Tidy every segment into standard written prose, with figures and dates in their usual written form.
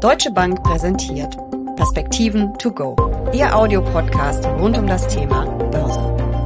Deutsche Bank präsentiert Perspektiven to go, Ihr Audiopodcast rund um das Thema Börse.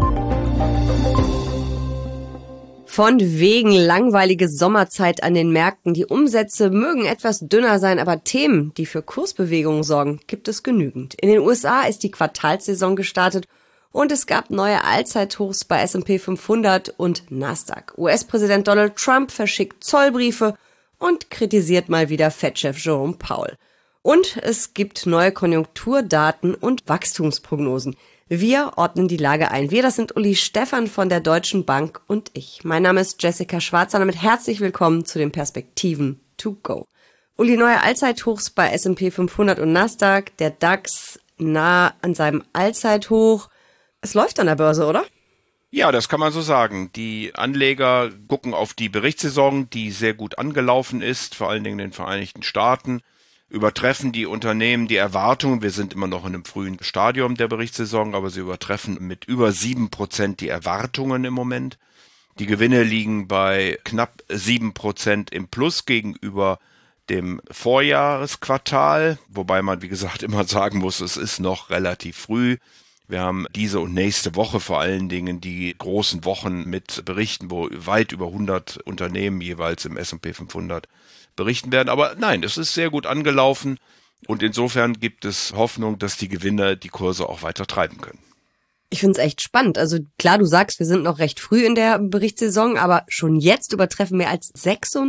Von wegen langweilige Sommerzeit an den Märkten. Die Umsätze mögen etwas dünner sein, aber Themen, die für Kursbewegungen sorgen, gibt es genügend. In den USA ist die Quartalssaison gestartet und es gab neue Allzeithochs bei S&P 500 und Nasdaq. US-Präsident Donald Trump verschickt Zollbriefe und kritisiert mal wieder Fed-Chef Jerome Powell. Und es gibt neue Konjunkturdaten und Wachstumsprognosen. Wir ordnen die Lage ein. Wir, das sind Uli Stephan von der Deutschen Bank und ich. Mein Name ist Jessica Schwarzer und damit herzlich willkommen zu den Perspektiven to go. Uli, neue Allzeithochs bei S&P 500 und Nasdaq, der DAX nah an seinem Allzeithoch. Es läuft an der Börse, oder? Ja, das kann man so sagen. Die Anleger gucken auf die Berichtssaison, die sehr gut angelaufen ist, vor allen Dingen in den Vereinigten Staaten. Übertreffen die Unternehmen die Erwartungen. Wir sind immer noch in einem frühen Stadium der Berichtssaison, aber sie übertreffen mit über 7% die Erwartungen im Moment. Die Gewinne liegen bei knapp 7% im Plus gegenüber dem Vorjahresquartal, wobei man, wie gesagt, immer sagen muss, es ist noch relativ früh. Wir haben diese und nächste Woche vor allen Dingen die großen Wochen mit Berichten, wo weit über 100 Unternehmen jeweils im S&P 500 berichten werden. Aber nein, es ist sehr gut angelaufen und insofern gibt es Hoffnung, dass die Gewinner die Kurse auch weiter treiben können. Ich finde es echt spannend. Also klar, du sagst, wir sind noch recht früh in der Berichtssaison, aber schon jetzt übertreffen mehr als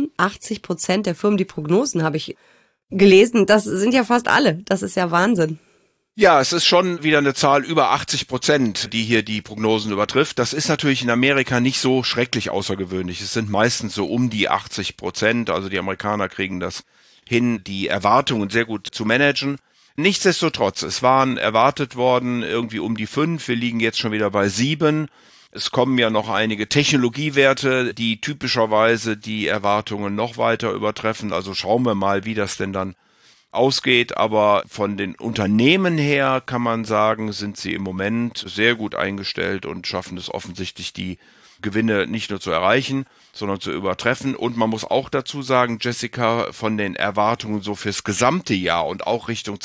86% der Firmen die Prognosen, habe ich gelesen. Das sind ja fast alle. Das ist ja Wahnsinn. Ja, es ist schon wieder eine Zahl über 80%, die hier die Prognosen übertrifft. Das ist natürlich in Amerika nicht so schrecklich außergewöhnlich. Es sind meistens so um die 80%. Also die Amerikaner kriegen das hin, die Erwartungen sehr gut zu managen. Nichtsdestotrotz, es waren erwartet worden irgendwie um die 5. Wir liegen jetzt schon wieder bei 7. Es kommen ja noch einige Technologiewerte, die typischerweise die Erwartungen noch weiter übertreffen. Also schauen wir mal, wie das denn dann ausgeht, aber von den Unternehmen her kann man sagen, sind sie im Moment sehr gut eingestellt und schaffen es offensichtlich, die Gewinne nicht nur zu erreichen, sondern zu übertreffen. Und man muss auch dazu sagen, Jessica, von den Erwartungen so fürs gesamte Jahr und auch Richtung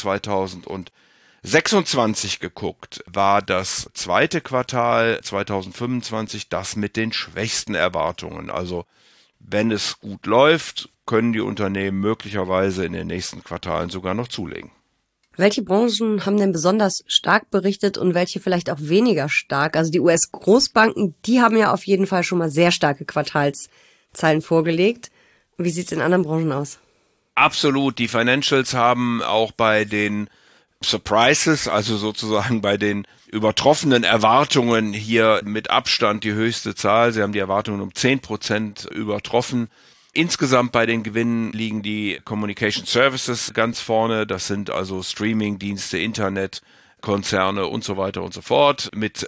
2026 geguckt, war das zweite Quartal 2025 das mit den schwächsten Erwartungen. Also wenn es gut läuft, können die Unternehmen möglicherweise in den nächsten Quartalen sogar noch zulegen. Welche Branchen haben denn besonders stark berichtet und welche vielleicht auch weniger stark? Also die US-Großbanken, die haben ja auf jeden Fall schon mal sehr starke Quartalszahlen vorgelegt. Wie sieht's in anderen Branchen aus? Absolut. Die Financials haben auch bei den Surprises, also sozusagen bei den übertroffenen Erwartungen hier mit Abstand die höchste Zahl. Sie haben die Erwartungen um 10% übertroffen. Insgesamt bei den Gewinnen liegen die Communication Services ganz vorne. Das sind also Streaming-Dienste, Internetkonzerne und so weiter und so fort. Mit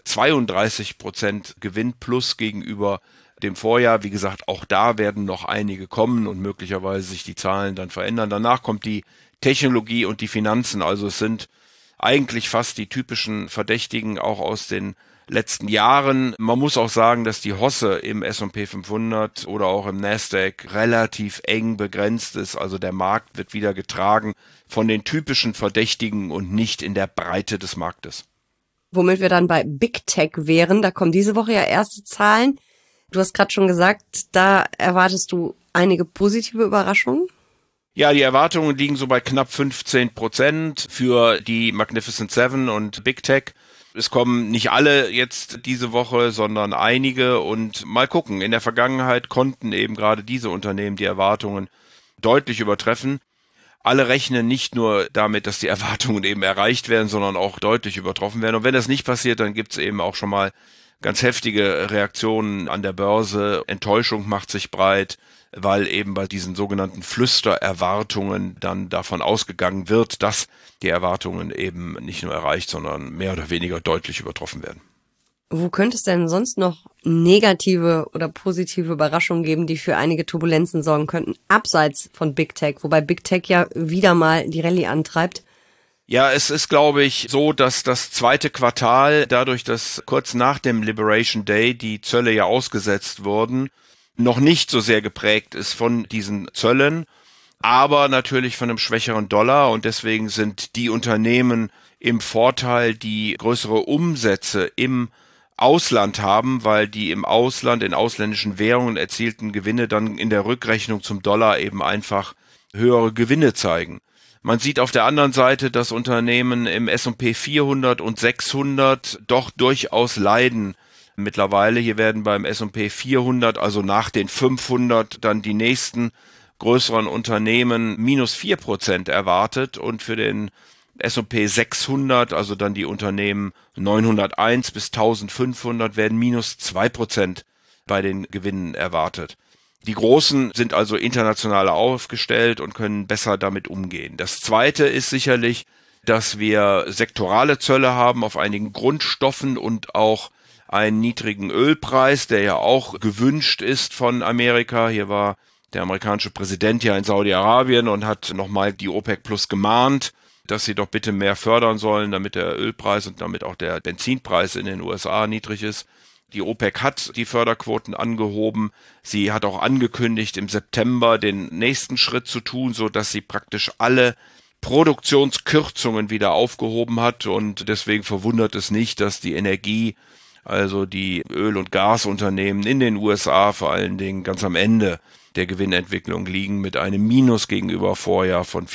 32% Gewinn plus gegenüber dem Vorjahr. Wie gesagt, auch da werden noch einige kommen und möglicherweise sich die Zahlen dann verändern. Danach kommt die Technologie und die Finanzen. Also es sind eigentlich fast die typischen Verdächtigen auch aus den letzten Jahren. Man muss auch sagen, dass die Hosse im S&P 500 oder auch im Nasdaq relativ eng begrenzt ist. Also der Markt wird wieder getragen von den typischen Verdächtigen und nicht in der Breite des Marktes. Womit wir dann bei Big Tech wären, da kommen diese Woche ja erste Zahlen. Du hast gerade schon gesagt, da erwartest du einige positive Überraschungen. Ja, die Erwartungen liegen so bei knapp 15% für die Magnificent Seven und Big Tech. Es kommen nicht alle jetzt diese Woche, sondern einige und mal gucken. In der Vergangenheit konnten eben gerade diese Unternehmen die Erwartungen deutlich übertreffen. Alle rechnen nicht nur damit, dass die Erwartungen eben erreicht werden, sondern auch deutlich übertroffen werden. Und wenn das nicht passiert, dann gibt es eben auch schon mal ganz heftige Reaktionen an der Börse. Enttäuschung macht sich breit, weil eben bei diesen sogenannten Flüstererwartungen dann davon ausgegangen wird, dass die Erwartungen eben nicht nur erreicht, sondern mehr oder weniger deutlich übertroffen werden. Wo könnte es denn sonst noch negative oder positive Überraschungen geben, die für einige Turbulenzen sorgen könnten, abseits von Big Tech, wobei Big Tech ja wieder mal die Rallye antreibt? Ja, es ist, glaube ich, so, dass das zweite Quartal, dadurch, dass kurz nach dem Liberation Day die Zölle ja ausgesetzt wurden, noch nicht so sehr geprägt ist von diesen Zöllen. aber natürlich von einem schwächeren Dollar, und deswegen sind die Unternehmen im Vorteil, die größere Umsätze im Ausland haben, weil die im Ausland in ausländischen Währungen erzielten Gewinne dann in der Rückrechnung zum Dollar eben einfach höhere Gewinne zeigen. Man sieht auf der anderen Seite, dass Unternehmen im S&P 400 und 600 doch durchaus leiden mittlerweile. Hier werden beim S&P 400, also nach den 500, dann die nächsten größeren Unternehmen -4% erwartet, und für den S&P 600, also dann die Unternehmen 901 bis 1500, werden -2% bei den Gewinnen erwartet. Die Großen sind also international aufgestellt und können besser damit umgehen. Das Zweite ist sicherlich, dass wir sektorale Zölle haben auf einigen Grundstoffen und auch einen niedrigen Ölpreis, der ja auch gewünscht ist von Amerika. Hier war der amerikanische Präsident ja in Saudi-Arabien und hat nochmal die OPEC Plus gemahnt, dass sie doch bitte mehr fördern sollen, damit der Ölpreis und damit auch der Benzinpreis in den USA niedrig ist. Die OPEC hat die Förderquoten angehoben. Sie hat auch angekündigt, im September den nächsten Schritt zu tun, so dass sie praktisch alle Produktionskürzungen wieder aufgehoben hat. Und deswegen verwundert es nicht, dass die Energie, also die Öl- und Gasunternehmen in den USA vor allen Dingen ganz am Ende der Gewinnentwicklung liegen, mit einem Minus gegenüber Vorjahr von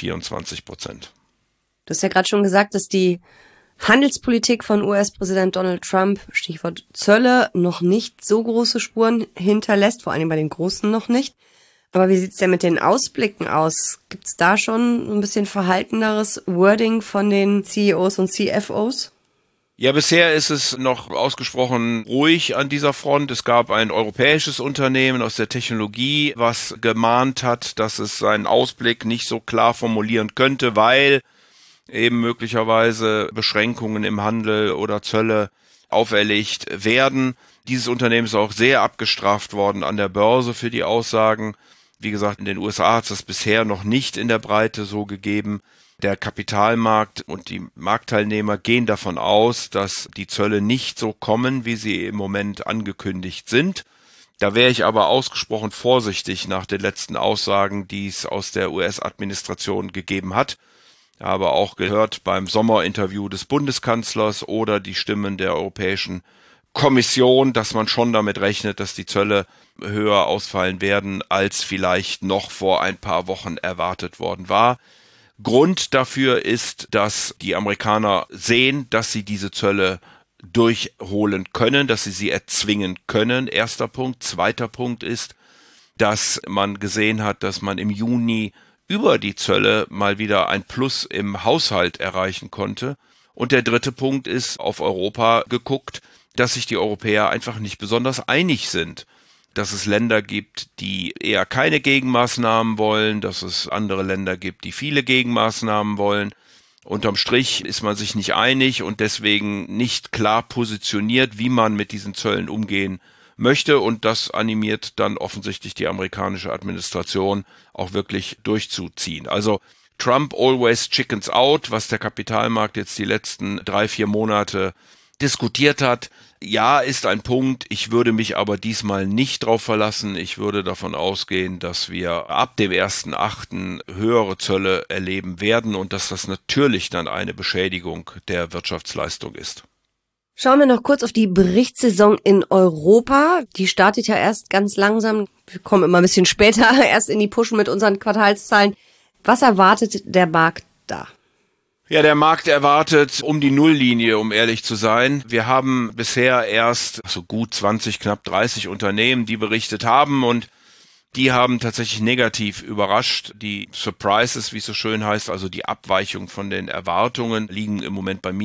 24%. Du hast ja gerade schon gesagt, dass die Handelspolitik von US-Präsident Donald Trump, Stichwort Zölle, noch nicht so große Spuren hinterlässt, vor allem bei den Großen noch nicht. Aber wie sieht's denn mit den Ausblicken aus? Gibt's da schon ein bisschen verhalteneres Wording von den CEOs und CFOs? Ja, bisher ist es noch ausgesprochen ruhig an dieser Front. Es gab ein europäisches Unternehmen aus der Technologie, was gemahnt hat, dass es seinen Ausblick nicht so klar formulieren könnte, weil eben möglicherweise Beschränkungen im Handel oder Zölle auferlegt werden. Dieses Unternehmen ist auch sehr abgestraft worden an der Börse für die Aussagen. Wie gesagt, in den USA hat es das bisher noch nicht in der Breite so gegeben. Der Kapitalmarkt und die Marktteilnehmer gehen davon aus, dass die Zölle nicht so kommen, wie sie im Moment angekündigt sind. Da wäre ich aber ausgesprochen vorsichtig nach den letzten Aussagen, die es aus der US-Administration gegeben hat. Ich habe auch gehört beim Sommerinterview des Bundeskanzlers oder die Stimmen der Europäischen Kommission, dass man schon damit rechnet, dass die Zölle höher ausfallen werden, als vielleicht noch vor ein paar Wochen erwartet worden war. Grund dafür ist, dass die Amerikaner sehen, dass sie diese Zölle durchholen können, dass sie erzwingen können. Erster Punkt. Zweiter Punkt ist, dass man gesehen hat, dass man im Juni über die Zölle mal wieder ein Plus im Haushalt erreichen konnte. Und der dritte Punkt ist, auf Europa geguckt, dass sich die Europäer einfach nicht besonders einig sind. Dass es Länder gibt, die eher keine Gegenmaßnahmen wollen, dass es andere Länder gibt, die viele Gegenmaßnahmen wollen. Unterm Strich ist man sich nicht einig und deswegen nicht klar positioniert, wie man mit diesen Zöllen umgehen möchte, und das animiert dann offensichtlich die amerikanische Administration auch wirklich durchzuziehen. Also Trump always chickens out, was der Kapitalmarkt jetzt die letzten 3-4 Monate diskutiert hat. Ja, ist ein Punkt. Ich würde mich aber diesmal nicht drauf verlassen. Ich würde davon ausgehen, dass wir ab dem 1.8. höhere Zölle erleben werden und dass das natürlich dann eine Beschädigung der Wirtschaftsleistung ist. Schauen wir noch kurz auf die Berichtssaison in Europa. Die startet ja erst ganz langsam. Wir kommen immer ein bisschen später erst in die Pushen mit unseren Quartalszahlen. Was erwartet der Markt da? Ja, der Markt erwartet um die Nulllinie, um ehrlich zu sein. Wir haben bisher erst so gut 20, knapp 30 Unternehmen, die berichtet haben, und die haben tatsächlich negativ überrascht. Die Surprises, wie es so schön heißt, also die Abweichung von den Erwartungen, liegen im Moment bei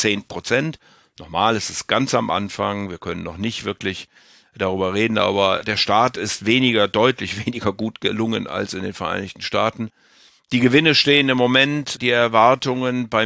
-10%. Nochmal, es ist ganz am Anfang, wir können noch nicht wirklich darüber reden, aber der Start ist deutlich weniger gut gelungen als in den Vereinigten Staaten. Die Gewinne stehen im Moment, die Erwartungen, bei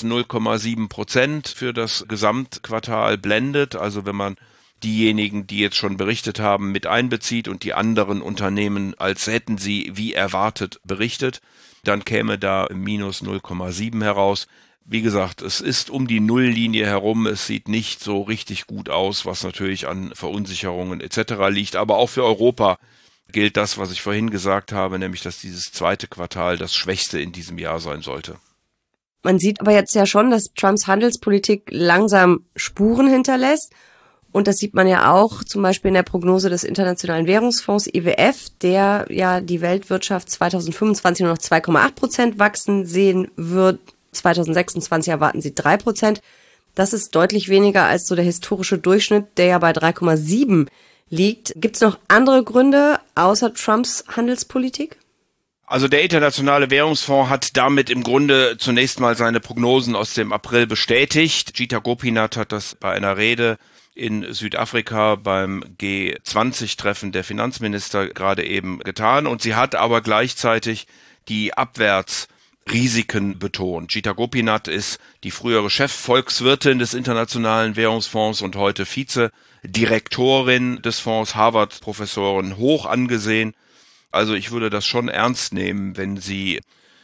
-0,7% für das Gesamtquartal blended. Also wenn man diejenigen, die jetzt schon berichtet haben, mit einbezieht und die anderen Unternehmen, als hätten sie wie erwartet berichtet, dann käme da -0,7 heraus. Wie gesagt, es ist um die Nulllinie herum, es sieht nicht so richtig gut aus, was natürlich an Verunsicherungen etc. liegt, aber auch für Europa gilt das, was ich vorhin gesagt habe, nämlich dass dieses zweite Quartal das schwächste in diesem Jahr sein sollte. Man sieht aber jetzt ja schon, dass Trumps Handelspolitik langsam Spuren hinterlässt. Und das sieht man ja auch zum Beispiel in der Prognose des Internationalen Währungsfonds IWF, der ja die Weltwirtschaft 2025 nur noch 2,8% wachsen sehen wird. 2026 erwarten sie 3%. Das ist deutlich weniger als so der historische Durchschnitt, der ja bei 3,7 liegt. Gibt es noch andere Gründe außer Trumps Handelspolitik? Also der Internationale Währungsfonds hat damit im Grunde zunächst mal seine Prognosen aus dem April bestätigt. Geeta Gopinath hat das bei einer Rede in Südafrika beim G20-Treffen der Finanzminister gerade eben getan. Und sie hat aber gleichzeitig die Abwärtsrisiken betont. Geeta Gopinath ist die frühere Chefvolkswirtin des Internationalen Währungsfonds und heute Vizedirektorin des Fonds, Harvard-Professorin, hoch angesehen. Also ich würde das schon ernst nehmen, wenn sie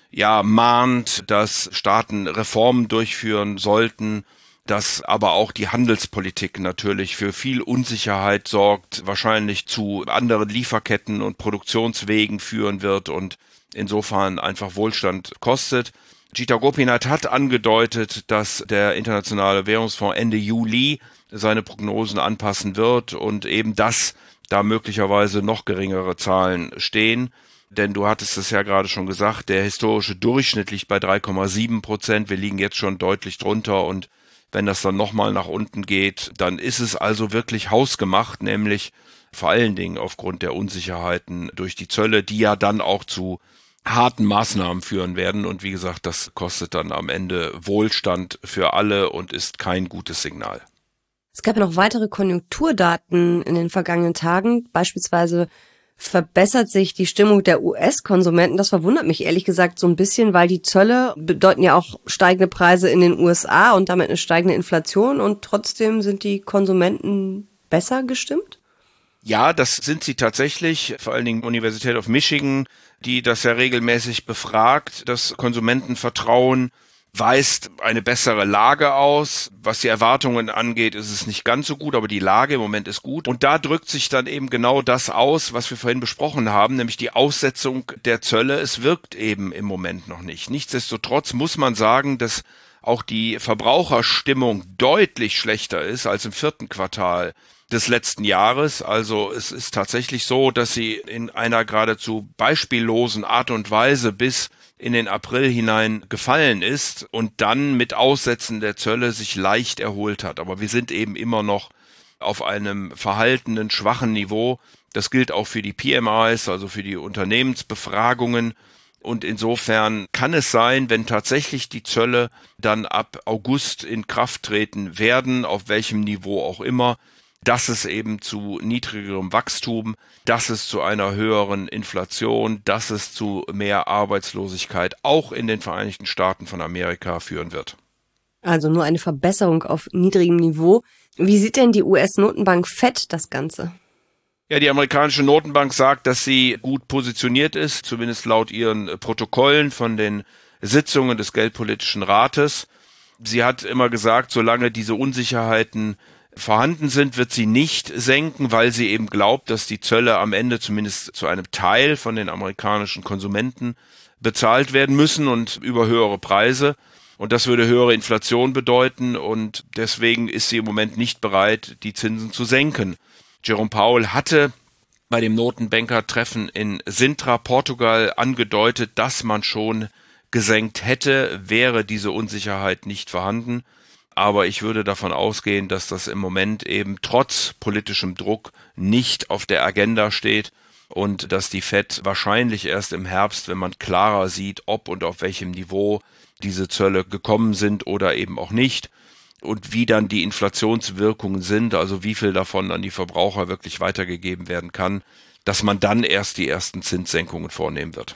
mahnt, dass Staaten Reformen durchführen sollten, dass aber auch die Handelspolitik natürlich für viel Unsicherheit sorgt, wahrscheinlich zu anderen Lieferketten und Produktionswegen führen wird und insofern einfach Wohlstand kostet. Geeta Gopinath hat angedeutet, dass der Internationale Währungsfonds Ende Juli seine Prognosen anpassen wird und eben dass da möglicherweise noch geringere Zahlen stehen. Denn du hattest es ja gerade schon gesagt, der historische Durchschnitt liegt bei 3,7%. Wir liegen jetzt schon deutlich drunter und wenn das dann nochmal nach unten geht, dann ist es also wirklich hausgemacht, nämlich vor allen Dingen aufgrund der Unsicherheiten durch die Zölle, die ja dann auch zu harten Maßnahmen führen werden. Und wie gesagt, das kostet dann am Ende Wohlstand für alle und ist kein gutes Signal. Es gab ja noch weitere Konjunkturdaten in den vergangenen Tagen. Beispielsweise verbessert sich die Stimmung der US-Konsumenten. Das verwundert mich ehrlich gesagt so ein bisschen, weil die Zölle bedeuten ja auch steigende Preise in den USA und damit eine steigende Inflation. Und trotzdem sind die Konsumenten besser gestimmt? Ja, das sind sie tatsächlich. Vor allen Dingen Universität of Michigan, die das ja regelmäßig befragt. Das Konsumentenvertrauen weist eine bessere Lage aus. Was die Erwartungen angeht, ist es nicht ganz so gut, aber die Lage im Moment ist gut. Und da drückt sich dann eben genau das aus, was wir vorhin besprochen haben, nämlich die Aussetzung der Zölle. Es wirkt eben im Moment noch nicht. Nichtsdestotrotz muss man sagen, dass auch die Verbraucherstimmung deutlich schlechter ist als im vierten Quartal des letzten Jahres. Also es ist tatsächlich so, dass sie in einer geradezu beispiellosen Art und Weise bis in den April hinein gefallen ist und dann mit Aussetzen der Zölle sich leicht erholt hat. Aber wir sind eben immer noch auf einem verhaltenen, schwachen Niveau. Das gilt auch für die PMIs, also für die Unternehmensbefragungen. Und insofern kann es sein, wenn tatsächlich die Zölle dann ab August in Kraft treten werden, auf welchem Niveau auch immer, dass es eben zu niedrigerem Wachstum, dass es zu einer höheren Inflation, dass es zu mehr Arbeitslosigkeit auch in den Vereinigten Staaten von Amerika führen wird. Also nur eine Verbesserung auf niedrigem Niveau. Wie sieht denn die US-Notenbank Fed das Ganze? Ja, die amerikanische Notenbank sagt, dass sie gut positioniert ist, zumindest laut ihren Protokollen von den Sitzungen des Geldpolitischen Rates. Sie hat immer gesagt, solange diese Unsicherheiten vorhanden sind, wird sie nicht senken, weil sie eben glaubt, dass die Zölle am Ende zumindest zu einem Teil von den amerikanischen Konsumenten bezahlt werden müssen und über höhere Preise. Und das würde höhere Inflation bedeuten und deswegen ist sie im Moment nicht bereit, die Zinsen zu senken. Jerome Powell hatte bei dem Notenbanker-Treffen in Sintra, Portugal, angedeutet, dass man schon gesenkt hätte, wäre diese Unsicherheit nicht vorhanden. Aber ich würde davon ausgehen, dass das im Moment eben trotz politischem Druck nicht auf der Agenda steht und dass die Fed wahrscheinlich erst im Herbst, wenn man klarer sieht, ob und auf welchem Niveau diese Zölle gekommen sind oder eben auch nicht und wie dann die Inflationswirkungen sind, also wie viel davon an die Verbraucher wirklich weitergegeben werden kann, dass man dann erst die ersten Zinssenkungen vornehmen wird.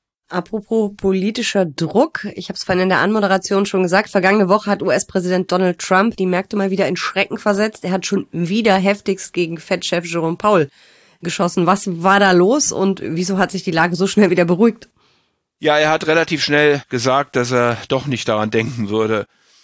Apropos politischer Druck, ich habe es vorhin in der Anmoderation schon gesagt, vergangene Woche hat US-Präsident Donald Trump die Märkte mal wieder in Schrecken versetzt. Er hat schon wieder heftigst gegen Fed-Chef Jerome Powell geschossen. Was war da los und wieso hat sich die Lage so schnell wieder beruhigt? Ja, er hat relativ schnell gesagt, dass er doch nicht daran denken würde,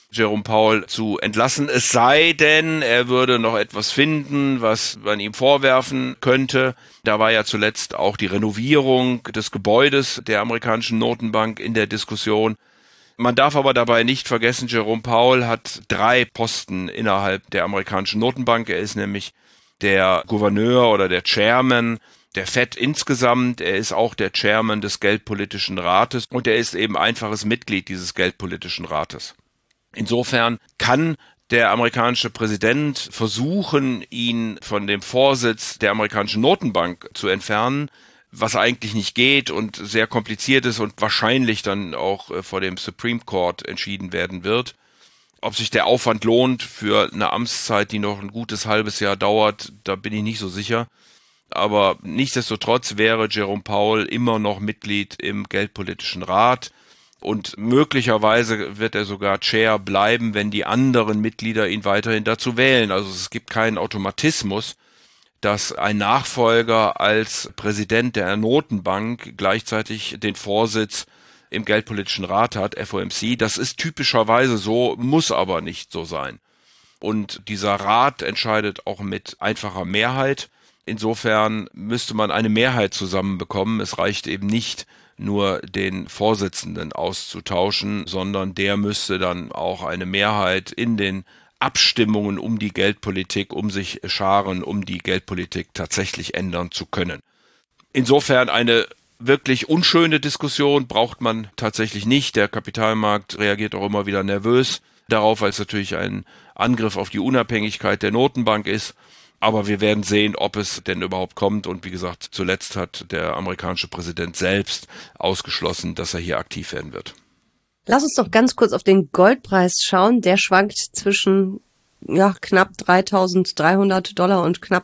Jerome Powell zu entlassen. Es sei denn, er würde noch etwas finden, was man ihm vorwerfen könnte. Da war ja zuletzt auch die Renovierung des Gebäudes der amerikanischen Notenbank in der Diskussion. Man darf aber dabei nicht vergessen, Jerome Powell hat 3 Posten innerhalb der amerikanischen Notenbank. Er ist nämlich der Gouverneur oder der Chairman der Fed insgesamt. Er ist auch der Chairman des Geldpolitischen Rates und er ist eben einfaches Mitglied dieses Geldpolitischen Rates. Insofern kann der amerikanische Präsident versuchen, ihn von dem Vorsitz der amerikanischen Notenbank zu entfernen, was eigentlich nicht geht und sehr kompliziert ist und wahrscheinlich dann auch vor dem Supreme Court entschieden werden wird. Ob sich der Aufwand lohnt für eine Amtszeit, die noch ein gutes halbes Jahr dauert, da bin ich nicht so sicher. Aber nichtsdestotrotz wäre Jerome Powell immer noch Mitglied im Geldpolitischen Rat. Und möglicherweise wird er sogar Chair bleiben, wenn die anderen Mitglieder ihn weiterhin dazu wählen. Also es gibt keinen Automatismus, dass ein Nachfolger als Präsident der Notenbank gleichzeitig den Vorsitz im Geldpolitischen Rat hat, FOMC. Das ist typischerweise so, muss aber nicht so sein. Und dieser Rat entscheidet auch mit einfacher Mehrheit. Insofern müsste man eine Mehrheit zusammenbekommen. Es reicht eben nicht, nur den Vorsitzenden auszutauschen, sondern der müsste dann auch eine Mehrheit in den Abstimmungen um die Geldpolitik um sich scharen, um die Geldpolitik tatsächlich ändern zu können. Insofern eine wirklich unschöne Diskussion braucht man tatsächlich nicht. Der Kapitalmarkt reagiert auch immer wieder nervös darauf, weil es natürlich ein Angriff auf die Unabhängigkeit der Notenbank ist. Aber wir werden sehen, ob es denn überhaupt kommt. Und wie gesagt, zuletzt hat der amerikanische Präsident selbst ausgeschlossen, dass er hier aktiv werden wird. Lass uns doch ganz kurz auf den Goldpreis schauen. Der schwankt zwischen knapp $3.300 und knapp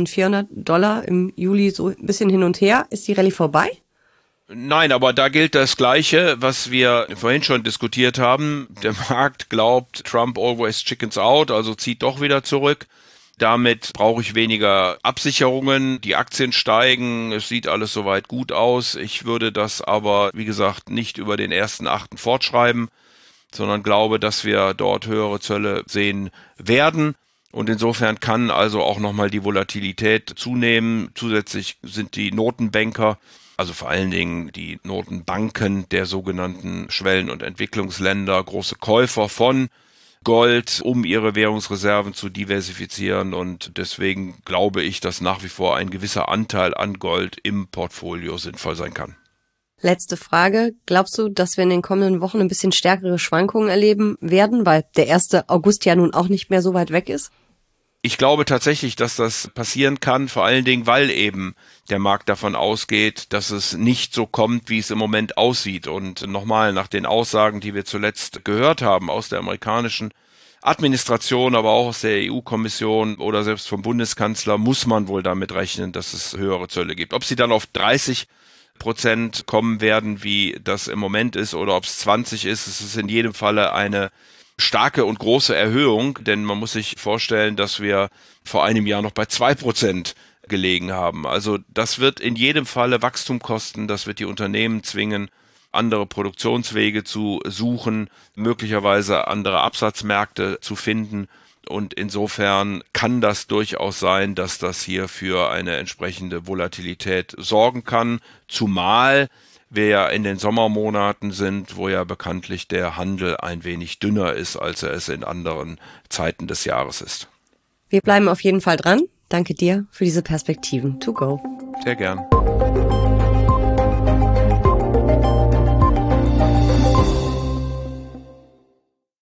$3.400 im Juli, so ein bisschen hin und her. Ist die Rallye vorbei? Nein, aber da gilt das Gleiche, was wir vorhin schon diskutiert haben. Der Markt glaubt, Trump always chickens out, also zieht doch wieder zurück. Damit brauche ich weniger Absicherungen, die Aktien steigen, es sieht alles soweit gut aus. Ich würde das aber, wie gesagt, nicht über den 1.8. fortschreiben, sondern glaube, dass wir dort höhere Zölle sehen werden. Und insofern kann also auch nochmal die Volatilität zunehmen. Zusätzlich sind die Notenbanker, also vor allen Dingen die Notenbanken der sogenannten Schwellen- und Entwicklungsländer, große Käufer von Gold, um ihre Währungsreserven zu diversifizieren, und deswegen glaube ich, dass nach wie vor ein gewisser Anteil an Gold im Portfolio sinnvoll sein kann. Letzte Frage. Glaubst du, dass wir in den kommenden Wochen ein bisschen stärkere Schwankungen erleben werden, weil der 1. August ja nun auch nicht mehr so weit weg ist? Ich glaube tatsächlich, dass das passieren kann, vor allen Dingen, weil eben der Markt davon ausgeht, dass es nicht so kommt, wie es im Moment aussieht. Und nochmal, nach den Aussagen, die wir zuletzt gehört haben aus der amerikanischen Administration, aber auch aus der EU-Kommission oder selbst vom Bundeskanzler, muss man wohl damit rechnen, dass es höhere Zölle gibt. Ob sie dann auf 30% kommen werden, wie das im Moment ist, oder ob es 20 ist, es ist in jedem Falle eine starke und große Erhöhung, denn man muss sich vorstellen, dass wir vor einem Jahr noch bei 2% gelegen haben. Also das wird in jedem Falle Wachstum kosten, das wird die Unternehmen zwingen, andere Produktionswege zu suchen, möglicherweise andere Absatzmärkte zu finden, und insofern kann das durchaus sein, dass das hier für eine entsprechende Volatilität sorgen kann, zumal wir ja in den Sommermonaten sind, wo ja bekanntlich der Handel ein wenig dünner ist, als er es in anderen Zeiten des Jahres ist. Wir bleiben auf jeden Fall dran. Danke dir für diese Perspektiven. To go. Sehr gern.